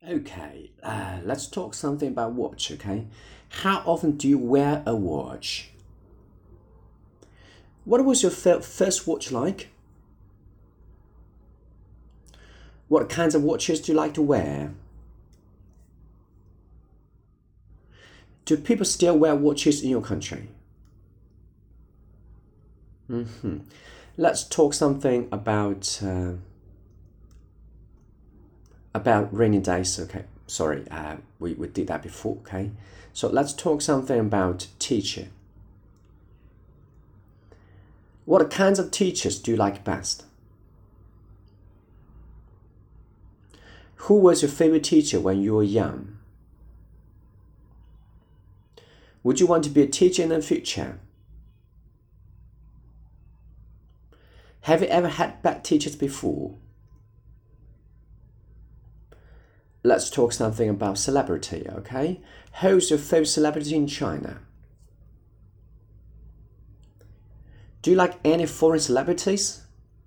Okay, let's talk something about watch, okay? How often do you wear a watch? What was your first watch like? What kinds of watches do you like to wear? Do people still wear watches in your country? Let's talk something about rainy days, okay? Sorry, we did that before, okay? So let's talk something about teacher. What kinds of teachers do you like best? Who was your favorite teacher when you were young? Would you want to be a teacher in the future? Have you ever had bad teachers before? Let's talk something about celebrity, okay? Who's your favorite celebrity in China? Do you like any foreign celebrities?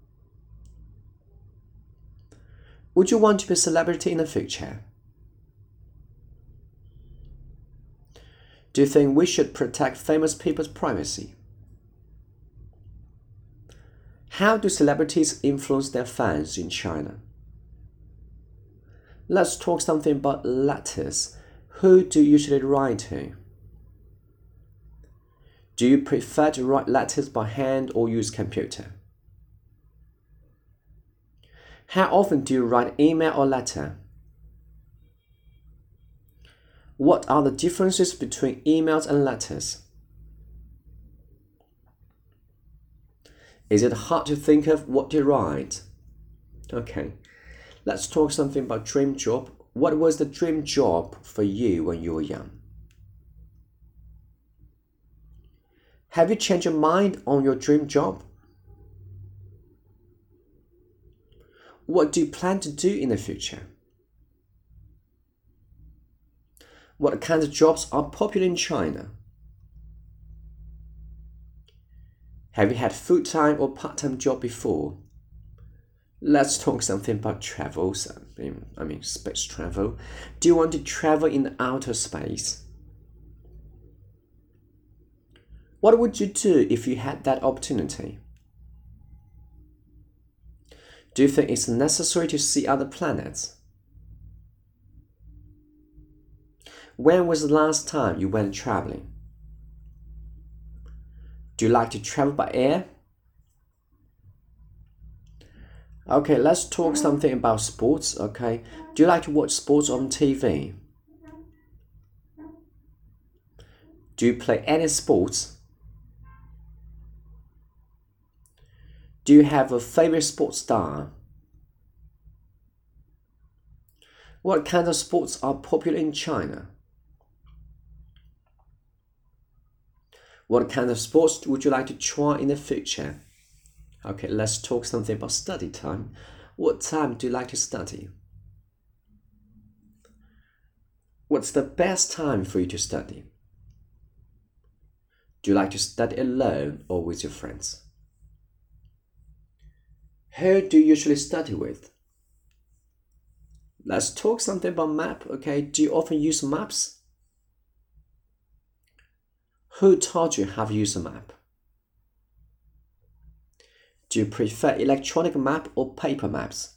Would you want to be a celebrity in the future? Do you think we should protect famous people's privacy? How do celebrities influence their fans in China? Let's talk something about letters. Who do you usually write to? Do you prefer to write letters by hand or use computer? How often do you write email or letter? What are the differences between emails and letters? Is it hard to think of what to write? Okay, let's talk something about dream job. What was the dream job for you when you were young? Have you changed your mind on your dream job? What do you plan to do in the future? What kinds of jobs are popular in China? Have you had full-time or part-time job before? Let's talk something about travels. Space travel. Do you want to travel in outer space? What would you do if you had that opportunity? Do you think it's necessary to see other planets? When was the last time you went traveling? Do you like to travel by air? Okay, let's talk something about sports, okay? Do you like to watch sports on TV? Do you play any sports? Do you have a favorite sports star? What kinds of sports are popular in China? What kind of sports would you like to try in the future? Okay, let's talk something about study time. What time do you like to study? What's the best time for you to study? Do you like to study alone or with your friends? Who do you usually study with? Let's talk something about map, okay? Do you often use maps? Who taught you how to use a map? Do you prefer electronic map or paper maps?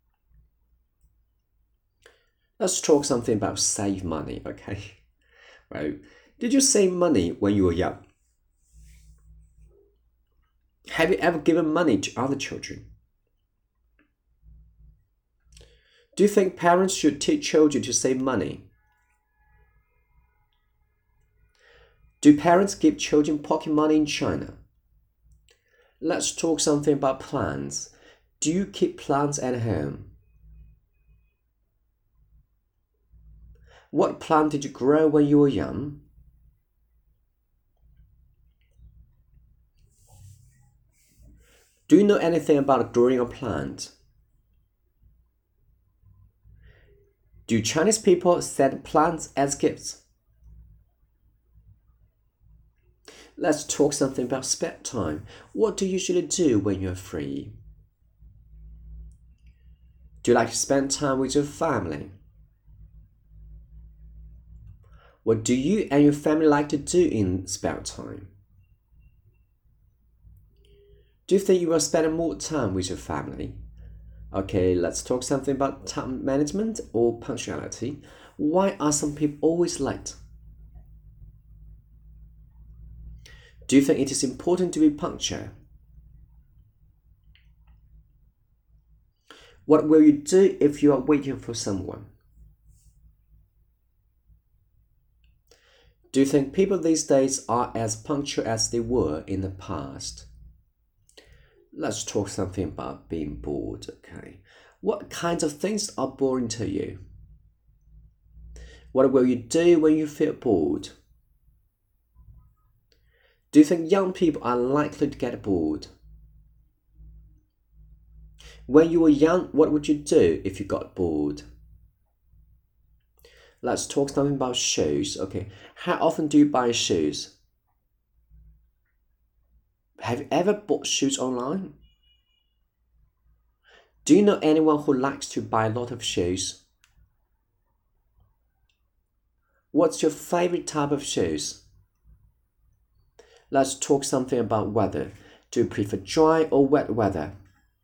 Let's talk something about save money, okay? Right. Did you save money when you were young? Have you ever given money to other children? Do you think parents should teach children to save money? Do parents give children pocket money in China? Let's talk something about plants. Do you keep plants at home? What plant did you grow when you were young? Do you know anything about growing a plant? Do Chinese people send plants as gifts? Let's talk something about spare time. What do you usually do when you're free? Do you like to spend time with your family? What do you and your family like to do in spare time? Do you think you will spend more time with your family? Okay, let's talk something about time management or punctuality. Why are some people always late? Do you think it is important to be punctual? What will you do if you are waiting for someone? Do you think people these days are as punctual as they were in the past? Let's talk something about being bored, okay? What kinds of things are boring to you? What will you do when you feel bored? Do you think young people are likely to get bored? When you were young, what would you do if you got bored? Let's talk something about shoes, okay? How often do you buy shoes? Have you ever bought shoes online? Do you know anyone who likes to buy a lot of shoes? What's your favorite type of shoes? Let's talk something about weather. Do you prefer dry or wet weather?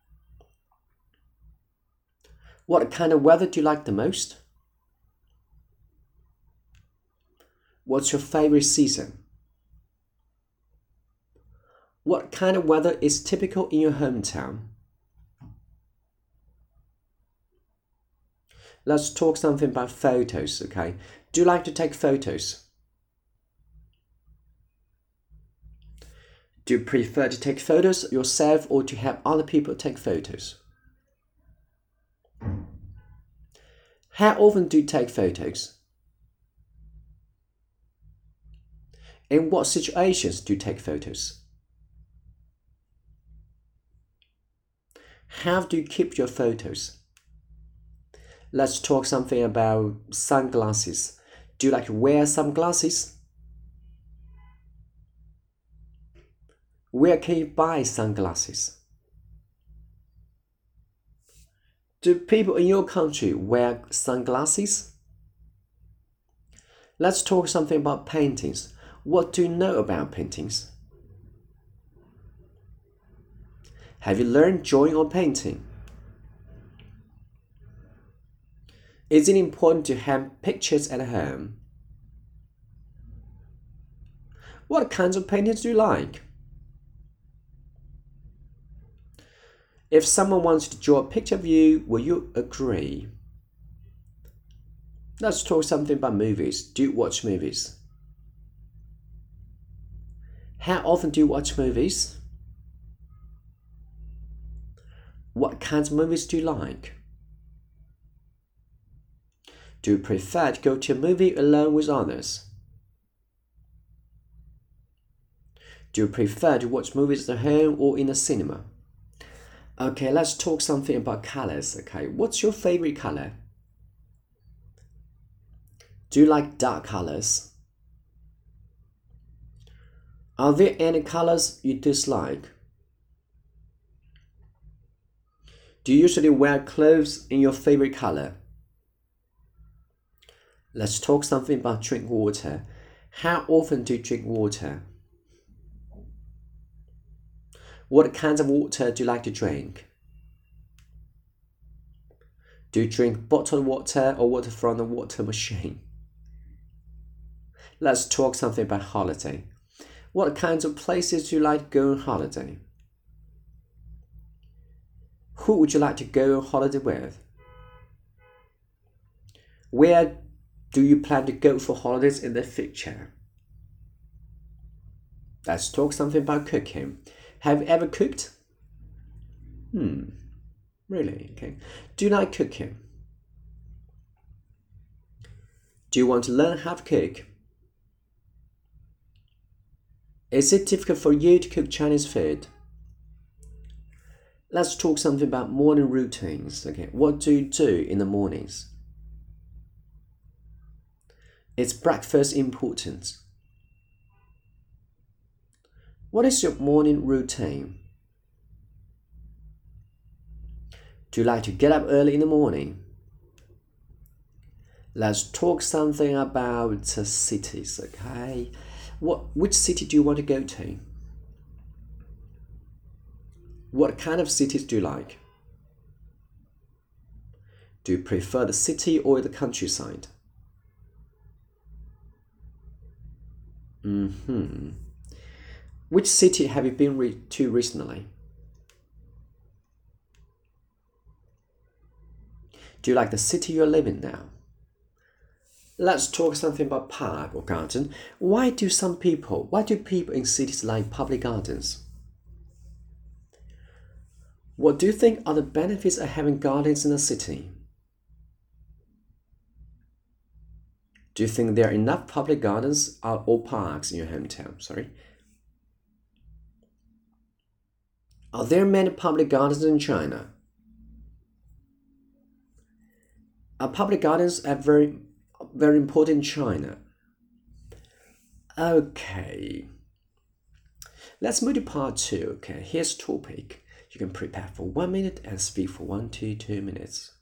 What kind of weather do you like the most? What's your favorite season? What kind of weather is typical in your hometown? Let's talk something about photos, okay? Do you like to take photos? Do you prefer to take photos yourself or to have other people take photos? How often do you take photos? In what situations do you take photos? How do you keep your photos? Let's talk something about sunglasses. Do you like to wear sunglasses? Where can you buy sunglasses? Do people in your country wear sunglasses? Let's talk something about paintings. What do you know about paintings? Have you learned drawing or painting? Is it important to have pictures at home? What kinds of paintings do you like? If someone wants to draw a picture of you, will you agree? Let's talk something about movies. Do you watch movies? How often do you watch movies? What kinds of movies do you like? Do you prefer to go to a movie alone with others? Do you prefer to watch movies at home or in a cinema? Okay, let's talk something about colors. Okay, what's your favorite color? Do you like dark colors? Are there any colors you dislike? Do you usually wear clothes in your favorite color? Let's talk something about drink water. How often do you drink water? What kinds of water do you like to drink? Do you drink bottled water or water from the water machine? Let's talk something about holiday. What kinds of places do you like to go on holiday? Who would you like to go on holiday with? Where do you plan to go for holidays in the future? Let's talk something about cooking. Have you ever cooked? Really? Okay. Do you like cooking? Do you want to learn how to cook? Is it difficult for you to cook Chinese food? Let's talk something about morning routines. Okay, what do you do in the mornings? Is breakfast important? What is your morning routine? Do you like to get up early in the morning? Let's talk something about cities, okay? Which city do you want to go to? What kind of cities do you like? Do you prefer the city or the countryside? Which city have you been to recently? Do you like the city you're living now? Let's talk something about park or garden. Why do people in cities like public gardens? What do you think are the benefits of having gardens in a city? Do you think there are enough public gardens or parks in your hometown? Sorry. Are there many public gardens in China? Are public gardens very important in China? Okay. Let's move to part two. Okay, here's topic. You can prepare for 1 minute and speak for 1 to 2 minutes.